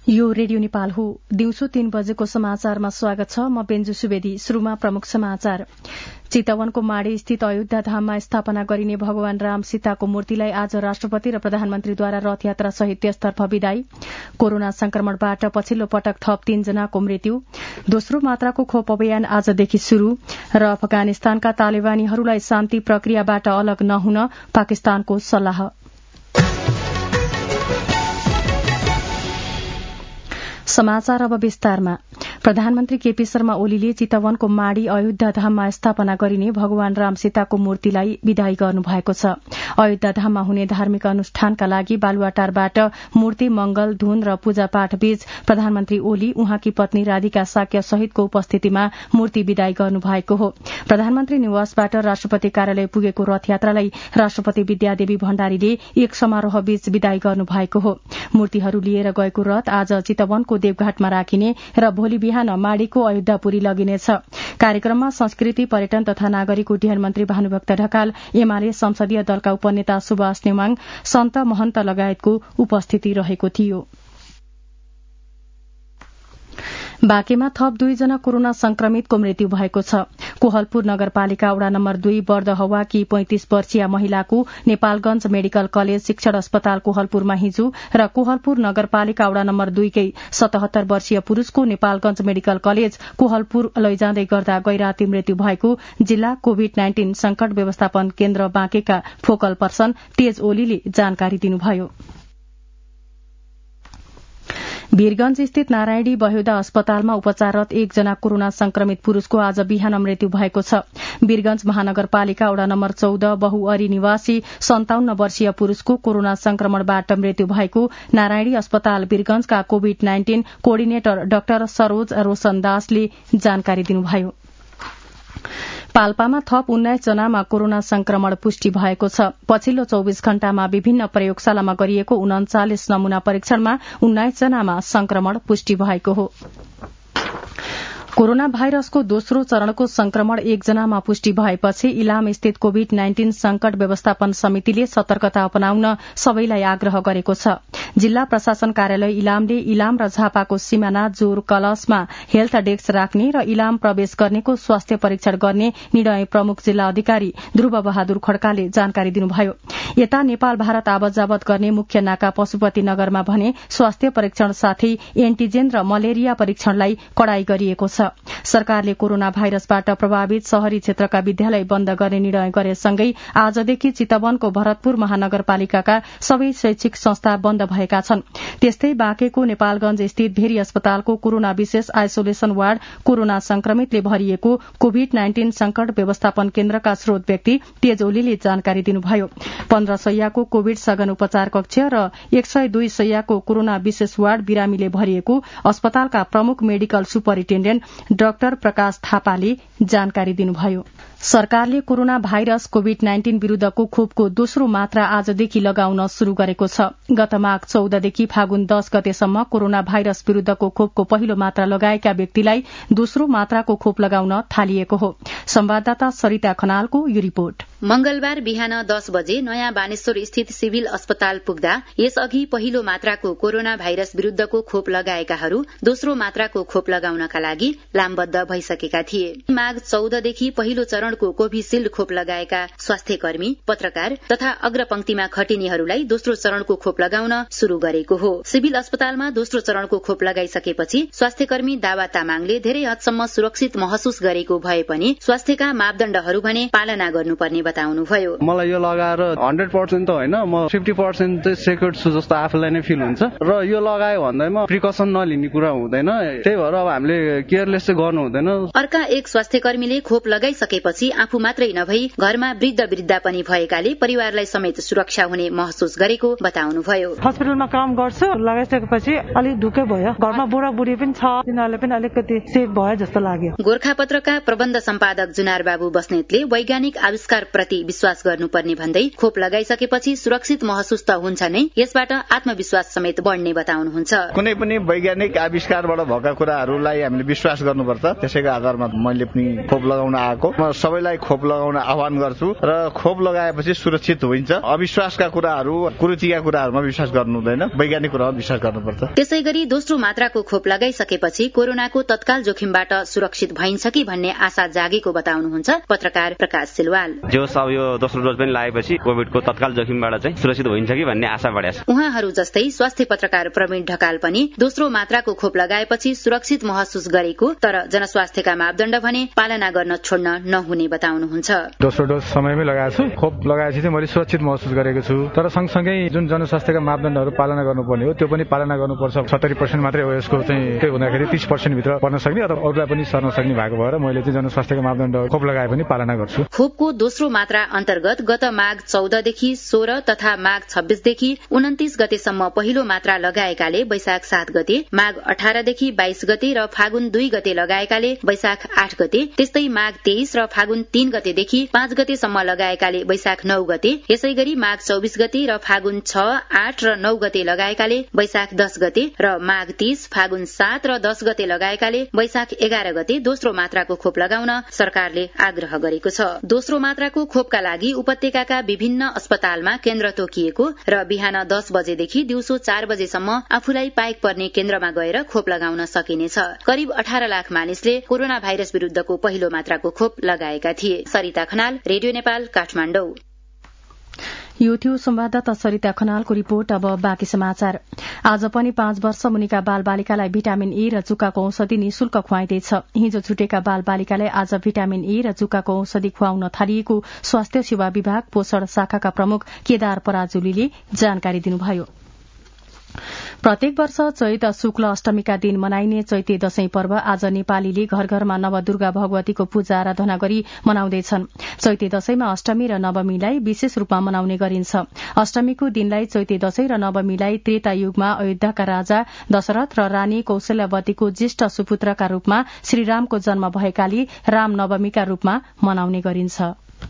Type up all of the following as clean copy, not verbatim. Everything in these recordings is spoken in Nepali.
यो रेडियो नेपाल हो। दिउँसो 3 बजेको समाचारमा स्वागत छ। म बेन्जु सुवेदी। शुरूमा प्रमुख समाचार। चितवनको माडी स्थित अयोध्या धाममा स्थापना गरिने भगवान राम सीताको मूर्तिलाई आज राष्ट्रपति र प्रधानमन्त्रीद्वारा रथयात्रा सहित त्यसतर्फ विदाई। कोरोना संक्रमणबाट पछिल्लो पटक थप 3 जनाको मृत्यु। दोस्रो मात्राको खोप अभियान आजदेखि शुरू र अफगानिस्तानका तालिबानीहरूलाई शान्ति प्रक्रियाबाट अलग नहुन पाकिस्तानको सल्लाह। समाचार अब विस्तारमा। प्रधानमन्त्री केपी शर्मा ओलीले चितवनको माडी अयोध्या धाममा स्थापना गरिने भगवान राम सीताको मूर्तिलाई विदाई गर्नुभएको छ। अयोध्या धाममा हुने धार्मिक अनुष्ठानका लागि बालुवाटारबाट मूर्ति मंगल धुन र पूजापाठ बीच प्रधानमन्त्री ओली उहाँकी पत्नी राधिका साक्य सहितको उपस्थितिमा मूर्ति विदाई गर्नुभएको हो। प्रधानमन्त्री निवासबाट राष्ट्रपति कार्यालय पुगेको रथयात्रालाई राष्ट्रपति विद्यादेवी भण्डारीले एक समारोह बीच विदाई गर्नुभएको हो। मूर्तिहरू लिएर गएको रथ आज चितवनको देवघाटमा राखिने र भोलि बिहान माडीको अयोध्यापुरी लगिनेछ। कार्यक्रममा संस्कृति पर्यटन तथा नागरिक उड्डयन मन्त्री भानुभक्त ढकाल, एमाले संसदीय दलका उपनेता सुभाष नेमाङ, सन्त महन्त लगायतको उपस्थिति रहेको थियो। बाँकेमा थप 2 जना कोरोना संक्रमितको मृत्यु भएको छ। कोहलपुर नगरपालिका वडा नम्बर 2 बर्दहवाकी 35 वर्षीय महिलाको नेपालगंज मेडिकल कलेज शिक्षण अस्पताल कोहलपुरमा हिजो र कोहलपुर नगरपालिका वडा नम्बर 2 कै 77 वर्षीय पुरूषको नेपालगंज मेडिकल कलेज कोहलपुर लैजाँदै गर्दा गैराती मृत्यु भएको जिल्ला कोभिड-19 संकट व्यवस्थापन केन्द्र बाँकेका फोकल पर्सन तेज ओलीले जानकारी दिनुभयो। वीरगंज स्थित नारायणी बह्योदा अस्पतालमा उपचाररत 1 जना कोरोना संक्रमित पुरूषको आज बिहान मृत्यु भएको छ। वीरगंज महानगरपालिका वडा नम्बर 14 बहुअरी निवासी 57 वर्षीय पुरूषको कोरोना संक्रमणबाट मृत्यु भएको नारायणी अस्पताल वीरगंजका कोभिड-19 कोअर्डिनेटर डाक्टर सरोज रोशन दासले जानकारी दिनुभयो। पाल्पामा थप 19 जनामा कोरोना संक्रमण पुष्टि भएको छ। पछिल्लो 24 घण्टामा विभिन्न प्रयोगशालामा गरिएको 39 नमूना परीक्षणमा 19 जनामा संक्रमण पुष्टि भएको हो। कोरोना भाइरसको दोस्रो चरणको संक्रमण 1 जनामा पुष्टि भएपछि इलाम स्थित कोभिड-19 संकट व्यवस्थापन समितिले सतर्कता अपनाउन सबैलाई आग्रह गरेको छ। जिल्ला प्रशासन कार्यालय इलामले इलाम र झापाको सिमाना जोर कलशमा हेल्थ डेस्क राख्ने र इलाम प्रवेश गर्नेको स्वास्थ्य परीक्षण गर्ने निर्णय प्रमुख जिल्ला अधिकारी ध्रुव बहादुर खड्काले जानकारी दिनुभयो। यता नेपाल भारत आवत जावत गर्ने मुख्य नाका पशुपति नगरमा भने स्वास्थ्य परीक्षण साथै एन्टिजेन र मलेरिया परीक्षणलाई कडाई गरिएको छ। सरकारले कोरोना भाइरसबाट प्रभावित शहरी क्षेत्रका विद्यालय बन्द गर्ने निर्णय गरेसँगै आजदेखि चितवनको भरतपुर महानगरपालिकाका सबै शैक्षिक संस्था बन्द भएका छन्। त्यस्तै बाँकेको नेपालगंज स्थित भेरी अस्पतालको कोरोना विशेष आइसोलेशन वार्ड कोरोना संक्रमितले भरिएको कोभिड-19 संकट व्यवस्थापन केन्द्रका स्रोत व्यक्ति तेज ओलीले जानकारी दिनुभयो। 15 शैय्याको कोविड सघन उपचार कक्ष र 102 शैय्याको कोरोना विशेष वार्ड बिरामीले भरिएको अस्पतालका प्रमुख मेडिकल सुपरिन्टेण्डेन्ट डाक्टर प्रकाश थापाले जानकारी दिनुभयो। सरकारले कोरोना भाइरस कोभिड-19 विरूद्धको खोपको दोस्रो मात्रा आजदेखि लगाउन शुरू गरेको छ। गत माघ 14 देखि फागुन 10 गतेसम्म कोरोना भाइरस विरूद्धको खोपको पहिलो मात्रा लगाएका व्यक्तिलाई दोस्रो मात्राको खोप लगाउन थालिएको हो। संवाददाता सरिता खनालको यो रिपोर्ट। मंगलबार बिहान 10 बजे नयाँ बानेश्वर स्थित सिभिल अस्पताल पुग्दा यसअघि पहिलो मात्राको कोरोना भाइरस विरूद्धको खोप लगाएकाहरू दोस्रो मात्राको खोप लगाउनका लागि लामबद्ध भइसकेका थिए। माघ 14 देखि पहिलो चरणको कोभिशील्ड खोप लगाएका स्वास्थ्यकर्मी, पत्रकार तथा अग्रपंक्तिमा खटिनेहरूलाई दोस्रो चरणको खोप लगाउन शुरू गरेको हो। सिभिल अस्पतालमा दोस्रो चरणको खोप लगाइसकेपछि स्वास्थ्यकर्मी दावा तामाङले धेरै हदसम्म सुरक्षित महसुस गरेको भए पनि स्वास्थ्यका मापदण्डहरू भने पालना गर्नुपर्ने बताउनुभयो। मलाई यो लगाएर 100% त होइन, म 50% चाहिँ सेक्युर्ड छु जस्तो आफूलाई नै फिल हुन्छ र यो लगायो भन्दैमा प्रिकसन नलिने कुरा हुँदैन। त्यही भएर अब हामीले केयरलेस चाहिँ गर्नु हुँदैन। अर्का एक स्वास्थ्यकर्मीले खोप लगाइसकेपछि आफू मात्रै नभई घरमा वृद्ध पनि भएकाले परिवारलाई समेत सुरक्षा हुने महसुस गरेको बताउनुभयो। हस्पिटलमा काम गर्छु, लगाइसकेपछि अलिक ढुकै भयो। घरमा बुढाबुढी पनि छ, तिनीहरूले पनि अलिकति सेफ भयो जस्तो लाग्यो। गोरखापत्रका प्रबन्ध सम्पादक जुनार बाबु बस्नेतले वैज्ञानिक आविष्कार प्रति विश्वास गर्नुपर्ने भन्दै खोप लगाइसकेपछि सुरक्षित महसुस त हुन्छ नै, यसबाट आत्मविश्वास समेत बढ्ने बताउनुहुन्छ। कुनै पनि वैज्ञानिक आविष्कारबाट भएका कुराहरूलाई हामीले विश्वास गर्नुपर्छ। त्यसैको आधारमा मैले पनि खोप लगाउन आएको। म सबैलाई खोप लगाउन आह्वान गर्छु र खोप लगाएपछि सुरक्षित हुन्छ। अविश्वासका कुराहरू, कुरुचिका कुराहरूमा विश्वास गर्नु हुँदैन, वैज्ञानिक कुरामा विश्वास गर्नुपर्छ। त्यसैगरी दोस्रो मात्राको खोप लगाइसकेपछि कोरोनाको तत्काल जोखिमबाट सुरक्षित भइन्छ कि भन्ने आशा जागेको बताउनुहुन्छ पत्रकार प्रकाश सिलवाल। जो सब यो दोस्रो डोज पनि लागेपछि कोभिडको तत्काल जोखिमबाट चाहिँ सुरक्षित हुन्छ कि भन्ने आशा बढ्या छ। उहाँहरू जस्तै स्वास्थ्य पत्रकार प्रवीण ढकाल पनि दोस्रो मात्राको खोप लगाएपछि सुरक्षित महसुस गरेको तर जनस्वास्थ्यका मापदण्ड भने पालना गर्न छोड्न नहुने बताउनुहुन्छ। दोस्रो डोज समयमै लगाएको छु, खोप लगाएपछि चाहिँ मैले सुरक्षित महसुस गरेको छु, तर सँगसँगै जुन जनस्वास्थ्यका मापदण्डहरू पालना गर्नुपर्ने हो त्यो पनि पालना गर्नुपर्छ। 70% मात्रै हो यसको चाहिँ, त्यो हुँदाखेरि 30% भित्र पर्न सक्ने अथवा अरूलाई पनि सर्न सक्ने भएको भएर मैले चाहिँ जनस्वास्थ्यका मापदण्ड खोप लगाए पनि पालना गर्छु। खोपको दोस्रो मात्रा अन्तर्गत गत माघ 14 देखि 16 तथा माघ 26 देखि 29 गतेसम्म पहिलो मात्रा लगाएकाले वैशाख 7 गते, माघ 18 देखि 22 गते र फागुन 2 गते लगाएकाले वैशाख 8 गते, त्यस्तै माघ 23 र फागुन 3 गतेदेखि 5 गतेसम्म लगाएकाले वैशाख 9 गते, यसैगरी माघ 24 गते र फागुन 6, 8 र 9 गते लगाएकाले वैशाख 10 गते र माघ 30, फागुन 7 र 10 गते लगाएकाले वैशाख 11 गते दोस्रो मात्राको खोप लगाउन सरकारले आग्रह गरेको छ। दोस्रो मात्राको खोपका लागि उपत्यकाका विभिन्न अस्पतालमा केन्द्र तोकिएको र बिहान 10 बजेदेखि दिउँसो 4 बजेसम्म आफूलाई पाएक पर्ने केन्द्रमा गएर खोप लगाउन सकिनेछ। करिब 18 लाख मानिसले कोरोना भाइरस विरूद्धको पहिलो मात्राको खोप लगाएका थिए। सरिता खनाल, रेडियो नेपाल, काठमाडौँ। यो थियो संवाददाता सरिता खनालको रिपोर्ट। अब बाँकी समाचार। आज पनि 5 वर्ष मुनिका बालबालिकालाई भिटामिन ए र जुकाको औषधि निशुल्क खुवाइँदैछ। हिजो छुटेका बालबालिकालाई आज भिटामिन ए र जुकाको औषधि खुवाउन थालिएको स्वास्थ्य सेवा विभाग पोषण शाखाका प्रमुख केदार पराजुलीले जानकारी दिनुभयो। प्रत्येक वर्ष चैत शुक्ल अष्टमीका दिन मनाइने चैते दशैं पर्व आज नेपालीले घर घरमा नवदुर्गा भगवतीको पूजा आराधना गरी मनाउँदैछन्। चैते दशैंमा अष्टमी र नवमीलाई विशेष रूपमा मनाउने गरिन्छ। अष्टमीको दिनलाई चैते दशैं र नवमीलाई त्रेता युगमा अयोध्याका राजा दशरथ र रानी कौशल्यावतीको ज्येष्ठ सुपुत्रका रूपमा श्रीरामको जन्म भएकाले राम नवमीका रूपमा मनाउने गरिन्छ।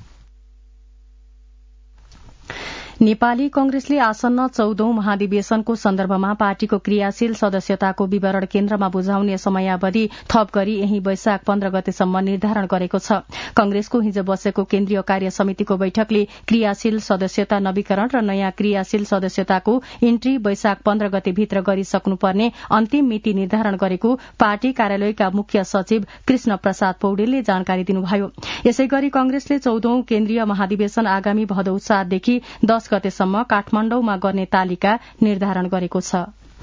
नेपाली कंग्रेसले आसन्न 14औं महाधिवेशनको सन्दर्भमा पार्टीको क्रियाशील सदस्यताको विवरण केन्द्रमा बुझाउने समयावधि थप गरी यही वैशाख 15 गतेसम्म निर्धारण गरेको छ। कंग्रेसको हिजो बसेको केन्द्रीय कार्य समितिको बैठकले क्रियाशील सदस्यता नवीकरण र नयाँ क्रियाशील सदस्यताको इन्ट्री वैशाख 15 गतेभित्र गरिसक्नुपर्ने अन्तिम मिति निर्धारण गरेको पार्टी कार्यालयका मुख्य सचिव कृष्ण प्रसाद पौडेलले जानकारी दिनुभयो। यसै गरी कंग्रेसले 14औं केन्द्रीय महाधिवेशन आगामी भदौ 7 देखि 10 गतेसम्म काठमाडौँमा गर्ने तालिका निर्धारण गरेको छ।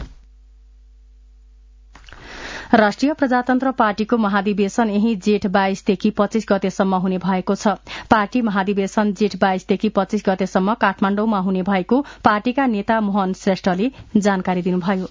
राष्ट्रिय प्रजातन्त्र पार्टीको महाधिवेशन यही जेठ 22 देखि 25 गतेसम्म हुने भएको छ। पार्टी महाधिवेशन जेठ 22 देखि 25 गतेसम्म काठमाडौँमा हुने भएको पार्टीका नेता मोहन श्रेष्ठले जानकारी दिनुभयो।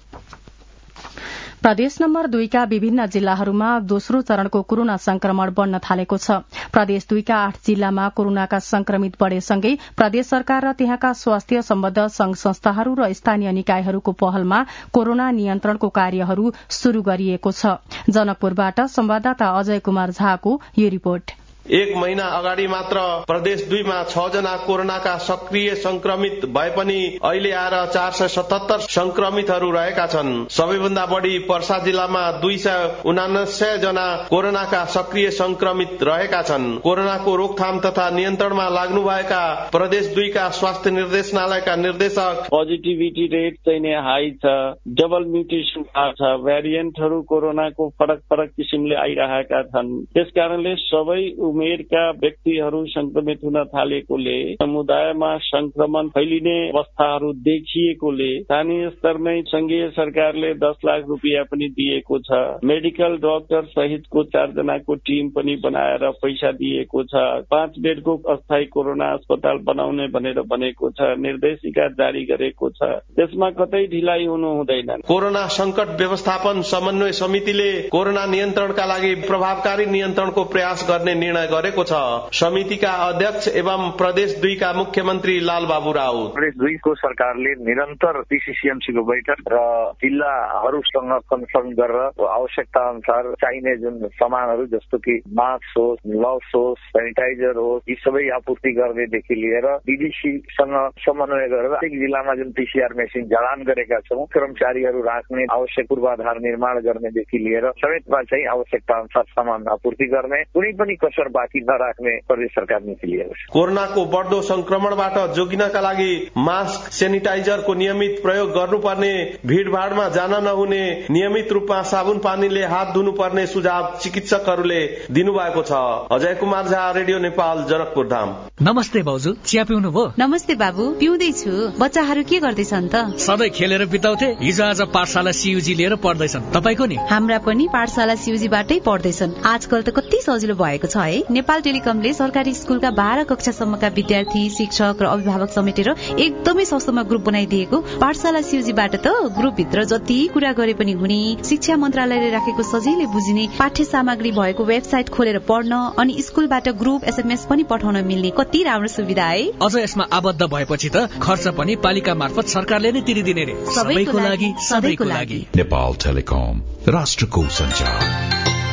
प्रदेश नम्बर 2 का विभिन्न जिल्लाहरूमा दोस्रो चरणको कोरोना संक्रमण बढ़न थालेको छ। प्रदेश 2 का 8 जिल्लामा कोरोनाका संक्रमित बढ़ेसँगै प्रदेश सरकार र त्यहाँका स्वास्थ्य सम्बद्ध संघ संस्थाहरू र स्थानीय निकायहरूको पहलमा कोरोना नियन्त्रणको कार्यहरू शुरू गरिएको छ। जनकपुरबाट संवाददाता अजय कुमार झाको यो रिपोर्ट। 1 महिना अगाडि मात्र प्रदेश 2 मा 6 जना कोरोनाका सक्रिय संक्रमित भए पनि अहिले आएर 477 संक्रमितहरू रहेका छन्। सबैभन्दा बढ़ी पर्सा जिल्लामा 279 जना कोरोनाका सक्रिय संक्रमित रहेका छन्। कोरोनाको रोकथाम तथा नियन्त्रणमा लाग्नुभएका प्रदेश 2 का स्वास्थ्य निर्देशनालयका निर्देशक पोजिटिभिटी रेट चाहिँ हाई छ, डबल म्युटेसन छ, भ्यारिएन्टहरू कोरोनाको फरक किसिमले आइरहेका छन्। त्यसकारणले सबै उमेरका व्यक्तिहरू संक्रमित हुन थालेकोले समुदायमा संक्रमण फैलिने अवस्थाहरू देखिएकोले स्थानीय स्तरमै संघीय सरकारले 10 लाख रुपियाँ पनि दिएको छ। मेडिकल डाक्टर सहितको 4 जनाको टिम पनि बनाएर पैसा दिएको छ। 5 बेडको अस्थायी कोरोना अस्पताल बनाउने भनेर भनेको छ। निर्देशिका जारी गरेको छ। त्यसमा कतै ढिलाइ हुनु हुँदैन। कोरोना संकट व्यवस्थापन समन्वय समितिले कोरोना नियन्त्रणका लागि प्रभावकारी नियन्त्रणको प्रयास गर्ने निर्णय गरेको छ। समितिका अध्यक्ष एवं प्रदेश 2 का मुख्यमन्त्री लालबाबु राउत। प्रदेश 2 को सरकारले निरन्तर पीसीसीएमसी को बैठक र जिल्लाहरूसँग कन्सर्न गरेर आवश्यकता अनुसार चाहिने जुन सामानहरू जस्तो कि मास्क होस्, ग्लोभ्स होस्, सेनिटाइजर होस्, यी सबै आपूर्ति गर्नेदेखि लिएर डीडीसीसँग समन्वय गरेर प्रत्येक जिल्लामा जुन पीसीआर मेसिन जडान गरेका छौं, कर्मचारीहरू राख्ने आवश्यक पूर्वाधार निर्माण गर्नेदेखि लिएर समेतमा चाहिँ आवश्यकता अनुसार सामान आपूर्ति गर्ने, कुनै पनि कसर बाँकी नराख्ने प्रदेश सरकार नीति लिएको छ। कोरोनाको बढ्दो संक्रमणबाट जोगिनका लागि मास्क, सेनिटाइजरको नियमित प्रयोग गर्नुपर्ने, भीड़भाड़मा जान नहुने, नियमित रूपमा साबुन पानीले हात धुनुपर्ने सुझाव चिकित्सकहरूले दिनुभएको छ। अजय कुमार झा, रेडियो नेपाल, जनकपुर धाम। नमस्ते भाउजू, चिया पिउनु भयो? नमस्ते बाबु, पिउँदैछु। बच्चाहरू के गर्दैछन् त? सधैँ खेलेर बिताउँथे, हिजो आज पाठशाला सीयूजी लिएर पढ्दैछन्। तपाईको नि? हाम्रा पनि पाठशाला सीयूजीबाटै पढ्दैछन्। आजकल त कति सजिलो भएको छ है। नेपाल टेलिकमले सरकारी स्कुलका 12 कक्षासम्मका विद्यार्थी, शिक्षक र अभिभावक समेटेर एकदमै सस्तोमा ग्रुप बनाइदिएको। पाठशाला सीयूजीबाट त ग्रुपभित्र जति कुरा गरे पनि हुने, शिक्षा मन्त्रालयले राखेको सजिलै बुझिने पाठ्य सामग्री भएको वेबसाइट खोलेर पढ्न, अनि स्कुलबाट ग्रुप SMS पनि पठाउन मिल्ने कति राम्रो सुविधा है। अझ यसमा आबद्ध भएपछि त खर्च पनि पालिका मार्फत सरकारले नै तिरिदिने रे। सबैको लागि, सधैँको लागि। नेपाल टेलिकम, राष्ट्रको संचार।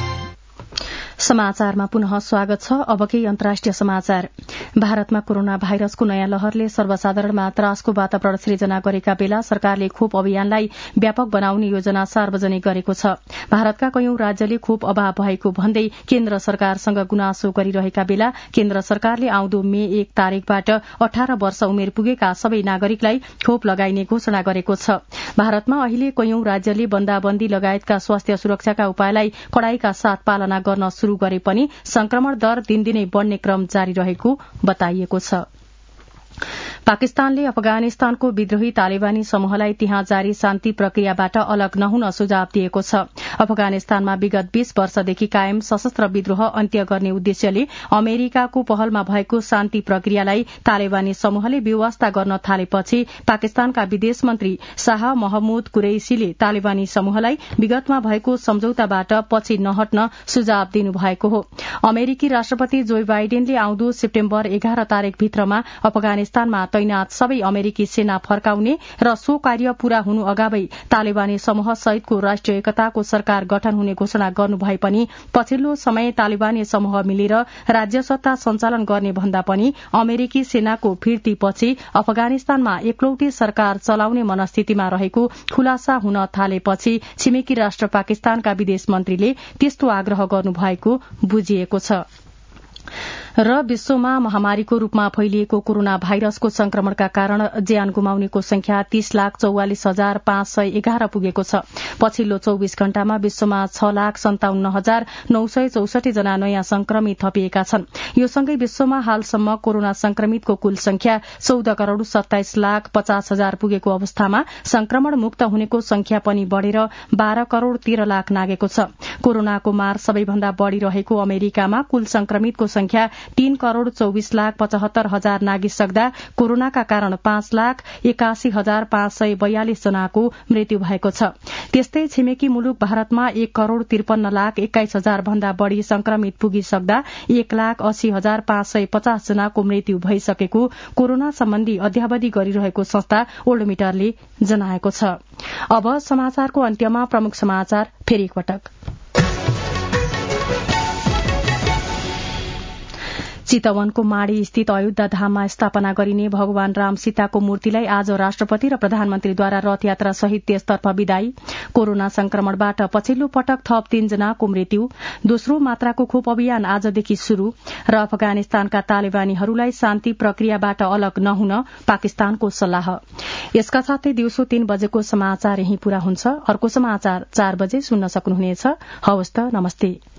समाचारमा पुनः स्वागत छ। अब केही अन्तर्राष्ट्रिय समाचार। भारतमा कोरोना भाइरसको नयाँ लहरले सर्वसाधारणमा त्रासको वातावरण सृजना गरेका बेला सरकारले खोप अभियानलाई व्यापक बनाउने योजना सार्वजनिक गरेको छ। भारतका कयौं राज्यले खोप अभाव भएको भन्दै केन्द्र सरकारसँग गुनासो गरिरहेका बेला केन्द्र सरकारले आउँदो मे 1 तारिकबाट 18 वर्ष उमेर पुगेका सबै नागरिकलाई खोप लगाइने घोषणा गरेको छ। भारतमा अहिले कयौं राज्यले बन्दाबन्दी लगायतका स्वास्थ्य सुरक्षाका उपायलाई कड़ाईका साथ पालना गर्न शुरू गरे पनि संक्रमण दर दिनदिनै बढ़ने क्रम जारी रहेको बताइएको छ। पाकिस्तानले अफगानिस्तानको विद्रोही तालिबानी समूहलाई त्यहाँ जारी शान्ति प्रक्रियाबाट अलग नहुन सुझाव दिएको छ। अफगानिस्तानमा विगत 20 वर्षदेखि कायम सशस्त्र विद्रोह अन्त्य गर्ने उद्देश्यले अमेरिकाको पहलमा भएको शान्ति प्रक्रियालाई तालिबानी समूहले व्यवस्था गर्न थालेपछि पाकिस्तानका विदेश मन्त्री शाह महमूद कुरैशीले तालिबानी समूहलाई विगतमा भएको सम्झौताबाट पछि नहट्न सुझाव दिनुभएको हो। अमेरिकी राष्ट्रपति जो बाइडेनले आउँदो सेप्टेम्बर 11 तारिकभित्रमा अफगानिस्तानमा तैनात सबै अमेरिकी सेना फर्काउने र सो कार्य पूरा हुनु अगावै तालिबानी समूह सहितको राष्ट्रिय एकताको सरकार गठन हुने घोषणा गर्नु भए पनि पछिल्लो समय तालिबानी समूह मिलेर राज्य सत्ता सञ्चालन गर्ने भन्दा पनि अमेरिकी सेनाको फिर्तीपछि अफगानिस्तानमा एकलौटी सरकार चलाउने मनस्थितिमा रहेको खुलासा हुन थालेपछि छिमेकी राष्ट्र पाकिस्तानका विदेश मन्त्रीले त्यस्तो आग्रह गर्नुभएको बुझिएको छ। र विश्वमा महामारीको रूपमा फैलिएको कोरोना भाइरसको संक्रमणका कारण ज्यान गुमाउनेको संख्या 30,44,511 पुगेको छ। पछिल्लो 24 घण्टामा विश्वमा 6,57,964 जना नयाँ संक्रमित थपिएका छन्। यो सँगै विश्वमा हालसम्म कोरोना संक्रमितको कुल संख्या 14,27,50,000 पुगेको अवस्थामा संक्रमण मुक्त हुनेको संख्या पनि बढ़ेर 12,13,00,000 नागेको छ। कोरोनाको मार सबैभन्दा बढ़ी रहेको अमेरिकामा कुल संक्रमितको संख्या 3,24,75,000 नागिसक्दा कोरोनाका कारण 5,81,542 जनाको मृत्यु भएको छ। त्यस्तै छिमेकी मुलुक भारतमा 1,53,21,000 भन्दा बढ़ी संक्रमित पुगिसक्दा 1,80,550 जनाको मृत्यु भइसकेको कोरोना सम्बन्धी अध्यावधि गरिरहेको संस्था वर्ल्डोमिटरले जनाएको छ। अब समाचारको अन्त्यमा प्रमुख समाचार फेरि एकपटक। चितवनको माडी स्थित अयोध्या धाममा स्थापना गरिने भगवान राम सीताको मूर्तिलाई आज राष्ट्रपति र प्रधानमन्त्रीद्वारा रथयात्रा सहित देशतर्फ विदाई। कोरोना संक्रमणबाट पछिल्लो पटक थप 3 जनाको मृत्यु। दोस्रो मात्राको खोप अभियान आजदेखि शुरू र अफगानिस्तानका तालिबानीहरूलाई शान्ति प्रक्रियाबाट अलग नहुन पाकिस्तानको सल्लाह। यसका साथै दिउँसो 3 बजेको समाचार यही पूरा हुन्छ। अर्को समाचार 4 बजे सुन्न सक्नुहुनेछ। हवस् त, नमस्ते।